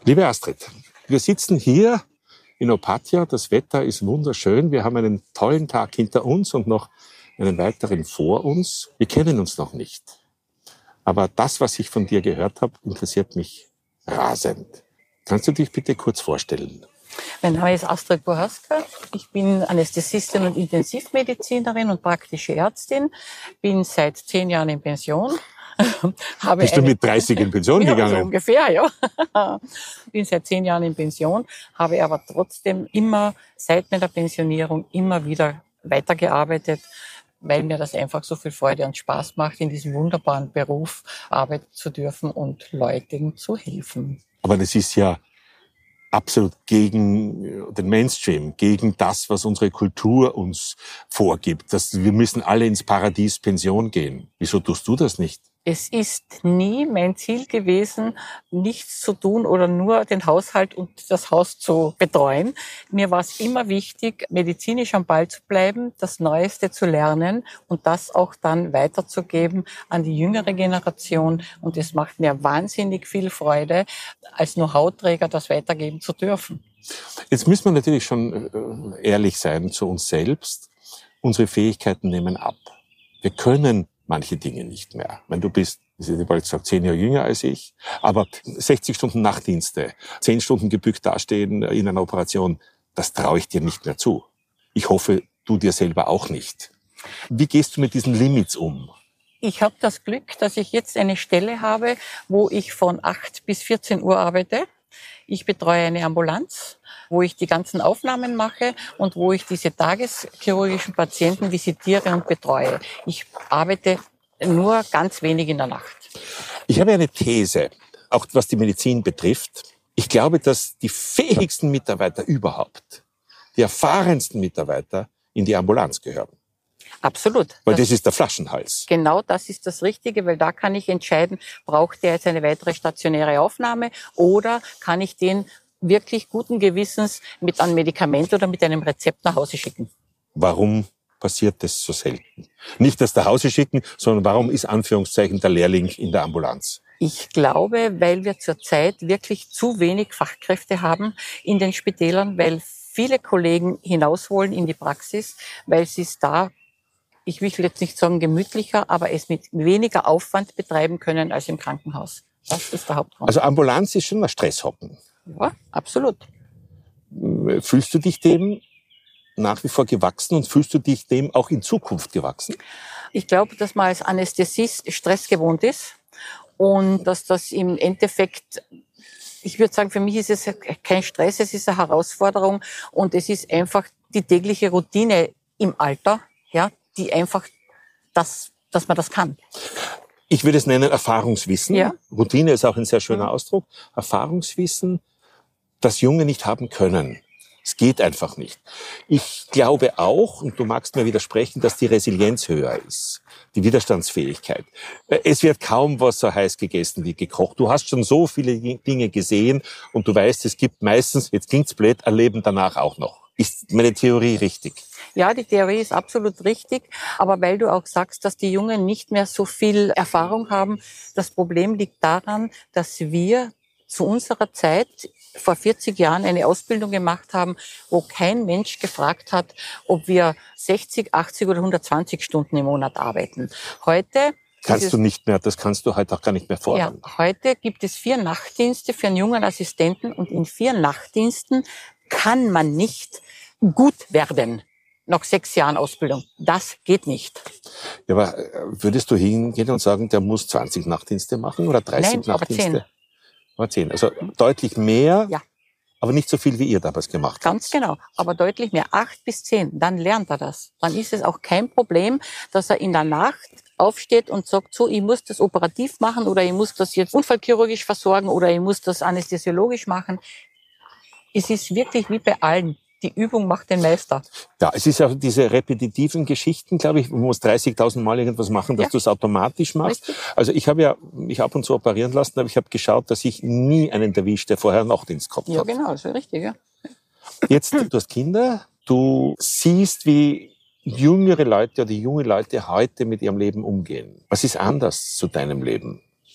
Liebe Astrid, wir sitzen hier in Opatja. Das Wetter ist wunderschön. Wir haben einen tollen Tag hinter uns und noch einen weiteren vor uns. Wir kennen uns noch nicht. Aber das, was ich von dir gehört habe, interessiert mich rasend. Kannst du dich bitte kurz vorstellen? Mein Name ist Astrid Boharska. Ich bin Anästhesistin und Intensivmedizinerin und praktische Ärztin. Bin seit 10 Jahren in Pension. Bist du mit 30 in Pension gegangen? So ungefähr, ja. Bin seit 10 Jahren in Pension, habe aber trotzdem immer seit meiner Pensionierung immer wieder weitergearbeitet, weil mir das einfach so viel Freude und Spaß macht, in diesem wunderbaren Beruf arbeiten zu dürfen und Leuten zu helfen. Aber das ist ja absolut gegen den Mainstream, gegen das, was unsere Kultur uns vorgibt. Wir müssen alle ins Paradies Pension gehen. Wieso tust du das nicht? Es ist nie mein Ziel gewesen, nichts zu tun oder nur den Haushalt und das Haus zu betreuen. Mir war es immer wichtig, medizinisch am Ball zu bleiben, das Neueste zu lernen und das auch dann weiterzugeben an die jüngere Generation. Und es macht mir wahnsinnig viel Freude, als Know-how-Träger das weitergeben zu dürfen. Jetzt müssen wir natürlich schon ehrlich sein zu uns selbst. Unsere Fähigkeiten nehmen ab. Wir können manche Dinge nicht mehr. Wenn du bist, ich hätte bald gesagt, 10 Jahre jünger als ich, aber 60 Stunden Nachtdienste, 10 Stunden gebückt dastehen in einer Operation, das traue ich dir nicht mehr zu. Ich hoffe, du dir selber auch nicht. Wie gehst du mit diesen Limits um? Ich habe das Glück, dass ich jetzt eine Stelle habe, wo ich von 8 bis 14 Uhr arbeite. Ich betreue eine Ambulanz, wo ich die ganzen Aufnahmen mache und wo ich diese tageschirurgischen Patienten visitiere und betreue. Ich arbeite nur ganz wenig in der Nacht. Ich habe eine These, auch was die Medizin betrifft. Ich glaube, dass die fähigsten Mitarbeiter überhaupt, die erfahrensten Mitarbeiter in die Ambulanz gehören. Absolut. Weil das ist der Flaschenhals. Genau, das ist das Richtige, weil da kann ich entscheiden, braucht der jetzt eine weitere stationäre Aufnahme oder kann ich den wirklich guten Gewissens mit einem Medikament oder mit einem Rezept nach Hause schicken. Warum passiert das so selten? Nicht das nach Hause schicken, sondern warum ist Anführungszeichen der Lehrling in der Ambulanz? Ich glaube, weil wir zurzeit wirklich zu wenig Fachkräfte haben in den Spitälern, weil viele Kollegen hinaus wollen in die Praxis, weil sie es da, ich will jetzt nicht sagen gemütlicher, aber es mit weniger Aufwand betreiben können als im Krankenhaus. Das ist der Hauptgrund. Also Ambulanz ist schon ein Stresshocken. Ja, absolut. Fühlst du dich dem nach wie vor gewachsen und fühlst du dich dem auch in Zukunft gewachsen? Ich glaube, dass man als Anästhesist Stress gewohnt ist und dass das im Endeffekt, ich würde sagen, für mich ist es kein Stress, es ist eine Herausforderung und es ist einfach die tägliche Routine im Alter, ja, die einfach, dass man das kann. Ich würde es nennen Erfahrungswissen. Ja. Routine ist auch ein sehr schöner Ausdruck. Erfahrungswissen, das Junge nicht haben können. Es geht einfach nicht. Ich glaube auch, und du magst mir widersprechen, dass die Resilienz höher ist, die Widerstandsfähigkeit. Es wird kaum was so heiß gegessen wie gekocht. Du hast schon so viele Dinge gesehen und du weißt, es gibt meistens, jetzt klingt's blöd, ein Leben danach auch noch. Ist meine Theorie richtig? Ja, die Theorie ist absolut richtig. Aber weil du auch sagst, dass die Jungen nicht mehr so viel Erfahrung haben, das Problem liegt daran, dass wir zu unserer Zeit vor 40 Jahren eine Ausbildung gemacht haben, wo kein Mensch gefragt hat, ob wir 60, 80 oder 120 Stunden im Monat arbeiten. Heute kannst du nicht mehr, das kannst du heute auch gar nicht mehr fordern. Ja, heute gibt es 4 Nachtdienste für einen jungen Assistenten und in 4 Nachtdiensten kann man nicht gut werden nach 6 Jahren Ausbildung. Das geht nicht. Ja, aber würdest du hingehen und sagen, der muss 20 Nachtdienste machen oder 30 Nein, Nachtdienste? aber 10. Aber 10. Also deutlich mehr, Ja. aber nicht so viel, wie ihr damals gemacht habt. Ganz genau, aber deutlich mehr, 8 bis 10. Dann lernt er das. Dann ist es auch kein Problem, dass er in der Nacht aufsteht und sagt, so, ich muss das operativ machen oder ich muss das jetzt unfallchirurgisch versorgen oder ich muss das anästhesiologisch machen. Es ist wirklich wie bei allen. Die Übung macht den Meister. Ja, es ist auch diese repetitiven Geschichten, glaube ich, man muss 30.000 Mal irgendwas machen, dass du es automatisch machst. Richtig. Also ich habe ja mich ab und zu operieren lassen, aber ich habe geschaut, dass ich nie einen erwischt, der vorher Nachtdienst gehabt hat. Ja, genau, das ist richtig, ja. Jetzt, du hast Kinder, du siehst, wie jüngere Leute oder junge Leute heute mit ihrem Leben umgehen. Was ist anders zu deinem Leben?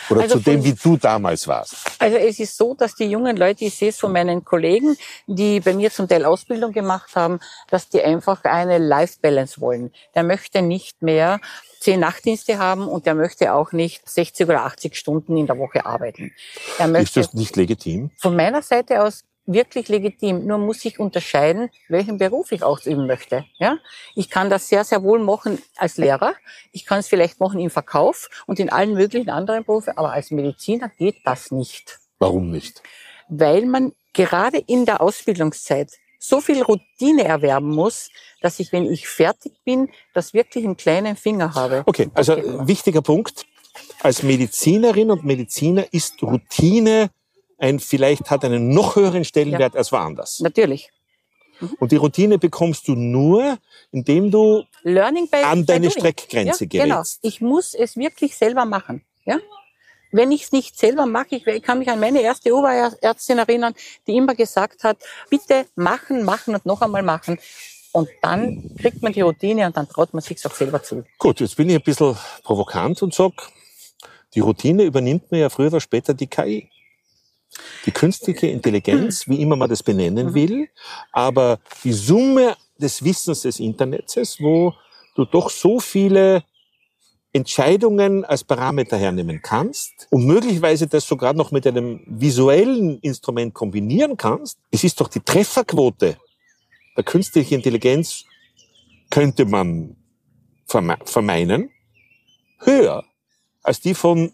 Oder Also zu dem, wie du damals warst? Also es ist so, dass die jungen Leute, ich sehe es von meinen Kollegen, die bei mir zum Teil Ausbildung gemacht haben, dass die einfach eine Life-Balance wollen. Der möchte nicht mehr 10 Nachtdienste haben und der möchte auch nicht 60 oder 80 Stunden in der Woche arbeiten. Ist das nicht legitim? Von meiner Seite aus wirklich legitim. Nur muss ich unterscheiden, welchen Beruf ich ausüben möchte. Ja? Ich kann das sehr, sehr wohl machen als Lehrer. Ich kann es vielleicht machen im Verkauf und in allen möglichen anderen Berufen. Aber als Mediziner geht das nicht. Warum nicht? Weil man gerade in der Ausbildungszeit so viel Routine erwerben muss, dass ich, wenn ich fertig bin, das wirklich einen kleinen Finger habe. Okay, also wichtiger Punkt. Als Medizinerin und Mediziner ist Routine vielleicht hat einen noch höheren Stellenwert als woanders. Natürlich. Und die Routine bekommst du nur, indem du an deine doing. Streckgrenze gerätst. Genau. Ich muss es wirklich selber machen. Ja? Wenn ich es nicht selber mache, ich kann mich an meine erste Oberärztin erinnern, die immer gesagt hat, bitte machen, machen und noch einmal machen. Und dann kriegt man die Routine und dann traut man sich auch selber zu. Gut, jetzt bin ich ein bisschen provokant und sag, die Routine übernimmt mir ja früher oder später die KI. Die künstliche Intelligenz, wie immer man das benennen will, aber die Summe des Wissens des Internets, wo du doch so viele Entscheidungen als Parameter hernehmen kannst und möglicherweise das sogar noch mit einem visuellen Instrument kombinieren kannst. Es ist doch die Trefferquote der künstlichen Intelligenz, könnte man vermeinen, höher als die von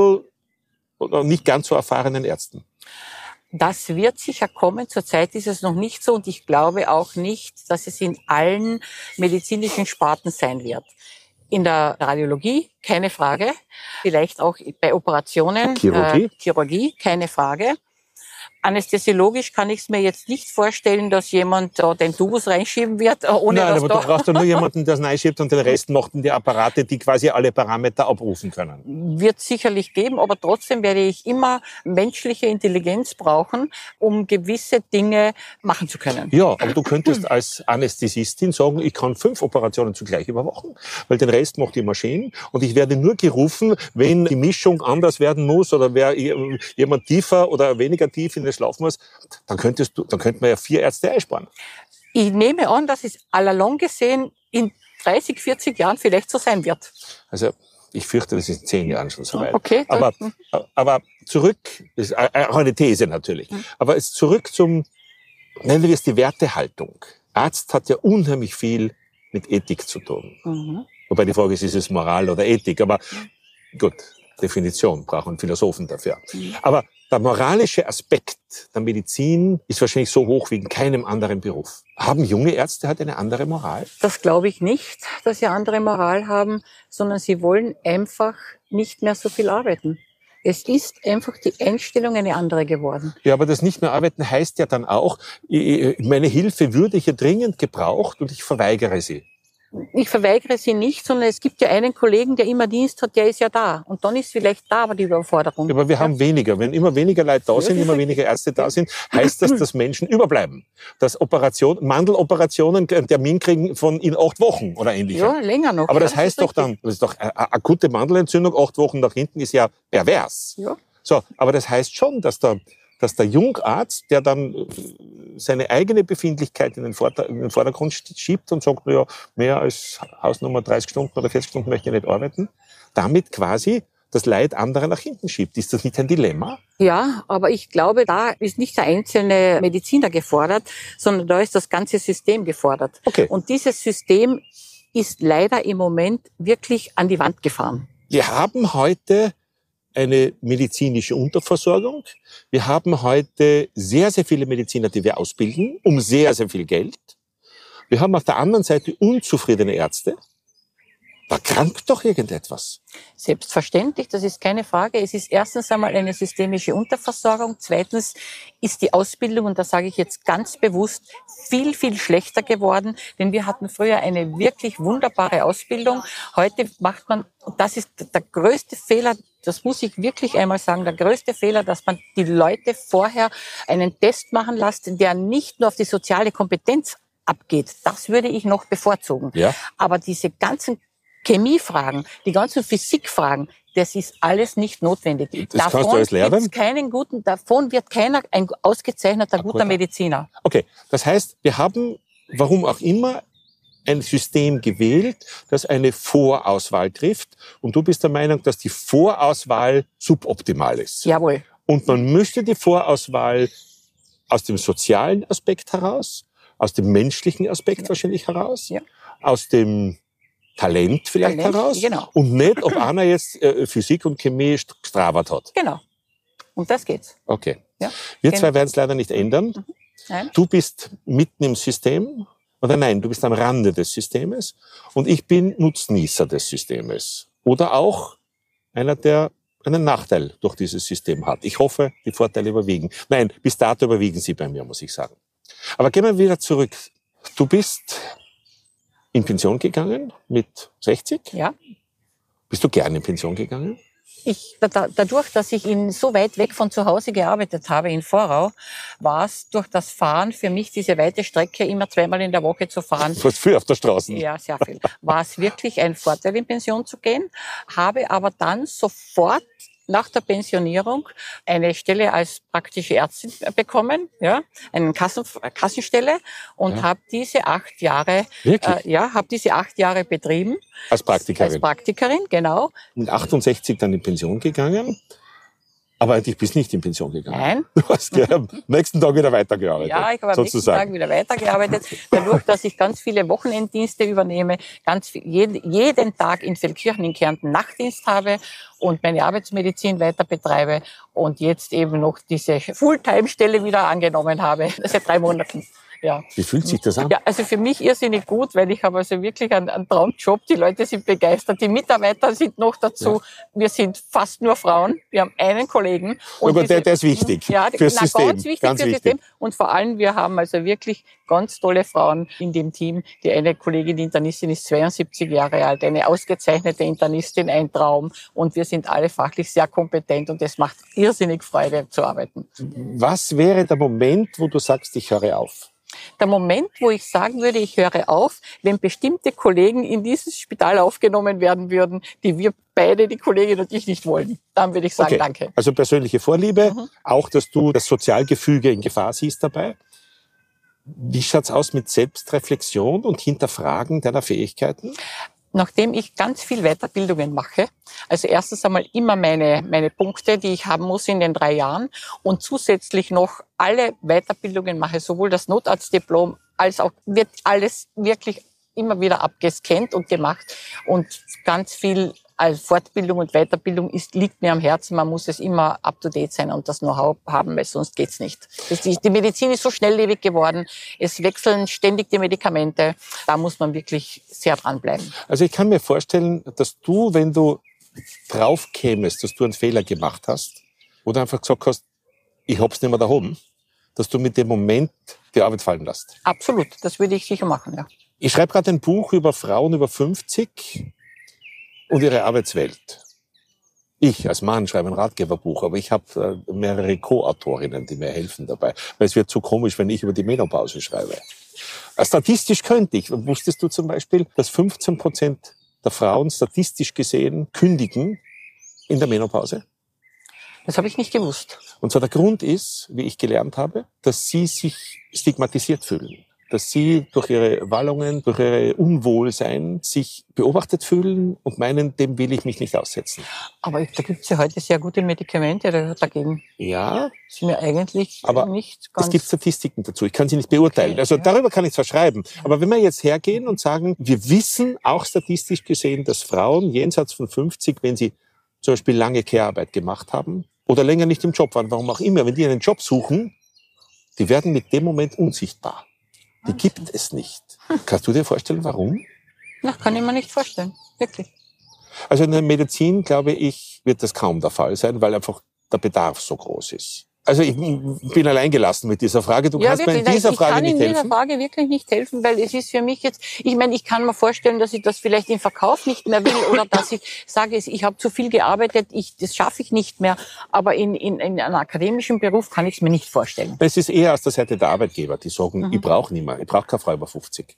oder nicht ganz so erfahrenen Ärzten. Das wird sicher kommen. Zurzeit ist es noch nicht so und ich glaube auch nicht, dass es in allen medizinischen Sparten sein wird. In der Radiologie, keine Frage. Vielleicht auch bei Operationen, Chirurgie, keine Frage. Anästhesiologisch kann ich es mir jetzt nicht vorstellen, dass jemand da den Tubus reinschieben wird, ohne Nein, dass aber du brauchst ja nur jemanden, der es reinschiebt und den Rest machten die Apparate, die quasi alle Parameter abrufen können. Wird sicherlich geben, aber trotzdem werde ich immer menschliche Intelligenz brauchen, um gewisse Dinge machen zu können. Ja, aber du könntest als Anästhesistin sagen, ich kann 5 Operationen zugleich überwachen, weil den Rest macht die Maschine und ich werde nur gerufen, wenn die Mischung anders werden muss oder wer jemand tiefer oder weniger tief in schlafen muss, dann könnten wir ja 4 Ärzte einsparen. Ich nehme an, dass es allalong gesehen in 30, 40 Jahren vielleicht so sein wird. Also ich fürchte, das ist in 10 Jahren schon so weit. Okay, aber zurück, das ist auch eine These natürlich, aber es zurück zum, nennen wir es die Wertehaltung. Arzt hat ja unheimlich viel mit Ethik zu tun. Wobei die Frage ist es Moral oder Ethik? Aber gut, Definition, brauchen Philosophen dafür. Aber der moralische Aspekt der Medizin ist wahrscheinlich so hoch wie in keinem anderen Beruf. Haben junge Ärzte halt eine andere Moral? Das glaube ich nicht, dass sie andere Moral haben, sondern sie wollen einfach nicht mehr so viel arbeiten. Es ist einfach die Einstellung eine andere geworden. Ja, aber das nicht mehr arbeiten heißt ja dann auch, meine Hilfe würde hier dringend gebraucht und ich verweigere sie. Ich verweigere sie nicht, sondern es gibt ja einen Kollegen, der immer Dienst hat, der ist ja da. Und dann ist vielleicht da aber die Überforderung. Ja, aber wir haben weniger. Wenn immer weniger Leute da sind, immer weniger Ärzte da sind, heißt das, dass Menschen überbleiben. Dass Mandeloperationen einen Termin kriegen von in 8 Wochen oder ähnlicher. Ja, länger noch. Aber das heißt doch dann, das ist doch eine akute Mandelentzündung, 8 Wochen nach hinten ist ja pervers. Ja. So, aber das heißt schon, dass der Jungarzt, der dann seine eigene Befindlichkeit in den Vordergrund schiebt und sagt, naja, mehr als Hausnummer 30 Stunden oder 40 Stunden möchte ich nicht arbeiten, damit quasi das Leid anderer nach hinten schiebt. Ist das nicht ein Dilemma? Ja, aber ich glaube, da ist nicht der einzelne Mediziner gefordert, sondern da ist das ganze System gefordert. Okay. Und dieses System ist leider im Moment wirklich an die Wand gefahren. Wir haben heute eine medizinische Unterversorgung. Wir haben heute sehr, sehr viele Mediziner, die wir ausbilden, um sehr, sehr viel Geld. Wir haben auf der anderen Seite unzufriedene Ärzte. Da krankt doch irgendetwas. Selbstverständlich, das ist keine Frage. Es ist erstens einmal eine systemische Unterversorgung. Zweitens ist die Ausbildung, und das sage ich jetzt ganz bewusst, viel, viel schlechter geworden. Denn wir hatten früher eine wirklich wunderbare Ausbildung. Heute macht man, und das ist der größte Fehler, das muss ich wirklich einmal sagen, der größte Fehler, dass man die Leute vorher einen Test machen lässt, der nicht nur auf die soziale Kompetenz abgeht. Das würde ich noch bevorzugen. Ja. Aber diese ganzen Chemiefragen, die ganzen Physikfragen, das ist alles nicht notwendig. Das kannst du alles lernen? Davon wird keiner ein ausgezeichneter, guter Mediziner. Okay, das heißt, wir haben, warum auch immer, ein System gewählt, das eine Vorauswahl trifft. Und du bist der Meinung, dass die Vorauswahl suboptimal ist. Jawohl. Und man müsste die Vorauswahl aus dem sozialen Aspekt heraus, aus dem menschlichen Aspekt wahrscheinlich heraus, aus dem Talent vielleicht heraus, genau. Und nicht, ob einer jetzt Physik und Chemie gestravert hat. Genau. Und das geht's. Okay. Ja, wir zwei werden es leider nicht ändern. Nein. Du bist mitten im System, oder nein, du bist am Rande des Systems und ich bin Nutznießer des Systems. Oder auch einer, der einen Nachteil durch dieses System hat. Ich hoffe, die Vorteile überwiegen. Nein, bis dato überwiegen sie bei mir, muss ich sagen. Aber gehen wir wieder zurück. Du bist in Pension gegangen mit 60? Ja. Bist du gerne in Pension gegangen? Dadurch, dass ich so weit weg von zu Hause gearbeitet habe, in Vorau, war es durch das Fahren für mich, diese weite Strecke immer 2-mal in der Woche zu fahren. Du warst viel auf der Straße. Ja, sehr viel. War es wirklich ein Vorteil, in Pension zu gehen, habe aber dann sofort nach der Pensionierung eine Stelle als praktische Ärztin bekommen, ja, eine Kassenstelle und habe diese 8 Jahre, habe diese 8 Jahre betrieben. Als Praktikerin. Als Praktikerin, genau. Mit 68 dann in Pension gegangen. Aber eigentlich bist du nicht in Pension gegangen. Nein. Du hast ja am nächsten Tag wieder weitergearbeitet. Ja, ich habe am nächsten Tag wieder weitergearbeitet. Dadurch, dass ich ganz viele Wochenenddienste übernehme, jeden Tag in Feldkirchen in Kärnten Nachtdienst habe und meine Arbeitsmedizin weiter betreibe und jetzt eben noch diese Fulltime-Stelle wieder angenommen habe, seit 3 Monaten. Ja. Wie fühlt sich das an? Ja, also für mich irrsinnig gut, weil ich habe also wirklich einen Traumjob. Die Leute sind begeistert. Die Mitarbeiter sind noch dazu. Ja. Wir sind fast nur Frauen. Wir haben einen Kollegen. Und aber der ist wichtig. Ja, fürs System. Ganz wichtig fürs System. Und vor allem, wir haben also wirklich ganz tolle Frauen in dem Team. Die eine Kollegin, die Internistin, ist 72 Jahre alt. Eine ausgezeichnete Internistin, ein Traum. Und wir sind alle fachlich sehr kompetent. Und es macht irrsinnig Freude zu arbeiten. Was wäre der Moment, wo du sagst, ich höre auf? Der Moment, wo ich sagen würde, ich höre auf, wenn bestimmte Kollegen in dieses Spital aufgenommen werden würden, die wir beide, die Kollegin und ich, nicht wollen. Dann würde ich sagen, danke. Also persönliche Vorliebe, auch, dass du das Sozialgefüge in Gefahr siehst dabei. Wie schaut's aus mit Selbstreflexion und Hinterfragen deiner Fähigkeiten? Nachdem ich ganz viel Weiterbildungen mache, also erstens einmal immer meine Punkte, die ich haben muss in den 3 Jahren und zusätzlich noch alle Weiterbildungen mache, sowohl das Notarztdiplom als auch wird alles wirklich immer wieder abgescannt und gemacht und ganz viel als Fortbildung und Weiterbildung liegt mir am Herzen. Man muss es immer up-to-date sein und das Know-how haben, weil sonst geht's nicht. Die Medizin ist so schnelllebig geworden. Es wechseln ständig die Medikamente. Da muss man wirklich sehr dranbleiben. Also ich kann mir vorstellen, dass du, wenn du drauf kämest, dass du einen Fehler gemacht hast oder einfach gesagt hast, ich hab's nicht mehr da oben, dass du mit dem Moment die Arbeit fallen lässt. Absolut, das würde ich sicher machen, ja. Ich schreibe gerade ein Buch über Frauen über 50 und ihre Arbeitswelt. Ich als Mann schreibe ein Ratgeberbuch, aber ich habe mehrere Co-Autorinnen, die mir helfen dabei. Weil es wird so komisch, wenn ich über die Menopause schreibe. Statistisch könnte ich. Wusstest du zum Beispiel, dass 15% der Frauen statistisch gesehen kündigen in der Menopause? Das habe ich nicht gewusst. Und zwar der Grund ist, wie ich gelernt habe, dass sie sich stigmatisiert fühlen. Dass sie durch ihre Wallungen, durch ihre Unwohlsein sich beobachtet fühlen und meinen, dem will ich mich nicht aussetzen. Aber da gibt es ja heute sehr gute Medikamente dagegen. Ja. Ist mir eigentlich aber nicht ganz... Es gibt Statistiken dazu, ich kann sie nicht beurteilen. Okay, also darüber kann ich zwar schreiben, aber wenn wir jetzt hergehen und sagen, wir wissen auch statistisch gesehen, dass Frauen jenseits von 50, wenn sie zum Beispiel lange Care-Arbeit gemacht haben oder länger nicht im Job waren, warum auch immer, wenn die einen Job suchen, die werden mit dem Moment unsichtbar. Die gibt es nicht. Kannst du dir vorstellen, warum? Ja, kann ich mir nicht vorstellen. Wirklich. Also in der Medizin, glaube ich, wird das kaum der Fall sein, weil einfach der Bedarf so groß ist. Also ich bin allein gelassen mit dieser Frage. Du kannst mir in dieser Frage nicht helfen. Ich kann in dieser Frage wirklich nicht helfen, weil es ist für mich jetzt, ich meine, ich kann mir vorstellen, dass ich das vielleicht im Verkauf nicht mehr will oder dass ich sage, ich habe zu viel gearbeitet, das schaffe ich nicht mehr. Aber in einem akademischen Beruf kann ich es mir nicht vorstellen. Es ist eher aus der Seite der Arbeitgeber, die sagen, ich brauche nicht mehr, ich brauche keine Frau über 50.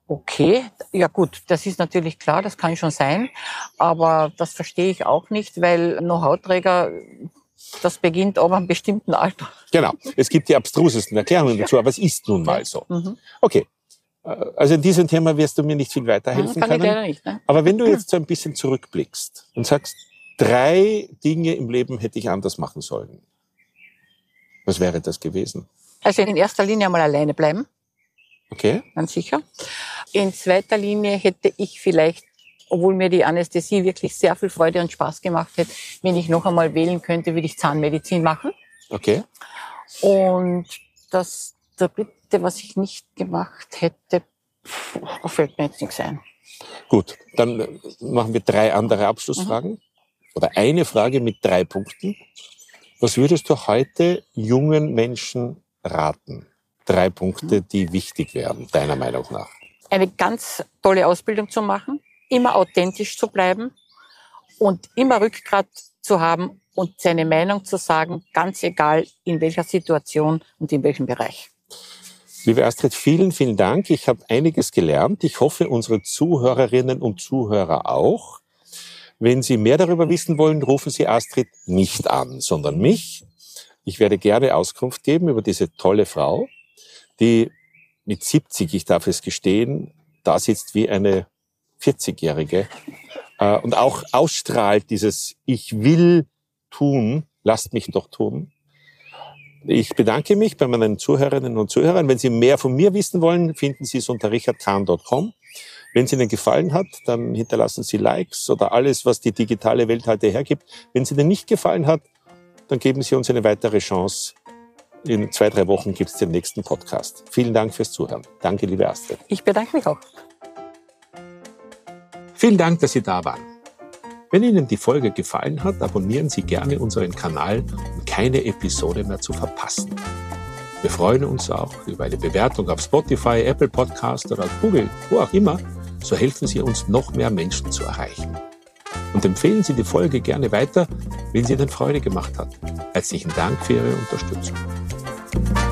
Okay, ja gut, das ist natürlich klar, das kann schon sein, aber das verstehe ich auch nicht, weil Know-how-Träger, das beginnt aber einem bestimmten Alter. Genau, es gibt die abstrusesten Erklärungen dazu, aber es ist nun mal so. Okay, also in diesem Thema wirst du mir nicht viel weiterhelfen kann können. Ich leider nicht, ne? Aber wenn du jetzt so ein bisschen zurückblickst und sagst, 3 Dinge im Leben hätte ich anders machen sollen, was wäre das gewesen? Also in erster Linie einmal alleine bleiben. Okay. Ganz sicher. In zweiter Linie hätte ich vielleicht, obwohl mir die Anästhesie wirklich sehr viel Freude und Spaß gemacht hätte, wenn ich noch einmal wählen könnte, würde ich Zahnmedizin machen. Okay. Und das dritte, was ich nicht gemacht hätte, da fällt mir jetzt nichts ein. Gut, dann machen wir 3 andere Abschlussfragen. Oder eine Frage mit 3 Punkten. Was würdest du heute jungen Menschen raten? 3 Punkte, die wichtig wären, deiner Meinung nach. Eine ganz tolle Ausbildung zu machen, immer authentisch zu bleiben und immer Rückgrat zu haben und seine Meinung zu sagen, ganz egal in welcher Situation und in welchem Bereich. Liebe Astrid, vielen, vielen Dank. Ich habe einiges gelernt. Ich hoffe, unsere Zuhörerinnen und Zuhörer auch. Wenn Sie mehr darüber wissen wollen, rufen Sie Astrid nicht an, sondern mich. Ich werde gerne Auskunft geben über diese tolle Frau, die mit 70, ich darf es gestehen, da sitzt wie eine 40-Jährige und auch ausstrahlt dieses Ich will tun, lasst mich doch tun. Ich bedanke mich bei meinen Zuhörerinnen und Zuhörern. Wenn Sie mehr von mir wissen wollen, finden Sie es unter richardkahn.com. Wenn es Ihnen gefallen hat, dann hinterlassen Sie Likes oder alles, was die digitale Welt heute hergibt. Wenn es Ihnen nicht gefallen hat, dann geben Sie uns eine weitere Chance. In 2-3 Wochen gibt es den nächsten Podcast. Vielen Dank fürs Zuhören. Danke, liebe Astrid. Ich bedanke mich auch. Vielen Dank, dass Sie da waren. Wenn Ihnen die Folge gefallen hat, abonnieren Sie gerne unseren Kanal, um keine Episode mehr zu verpassen. Wir freuen uns auch über eine Bewertung auf Spotify, Apple Podcast oder Google, wo auch immer. So helfen Sie uns, noch mehr Menschen zu erreichen. Und empfehlen Sie die Folge gerne weiter, wenn sie Ihnen Freude gemacht hat. Herzlichen Dank für Ihre Unterstützung.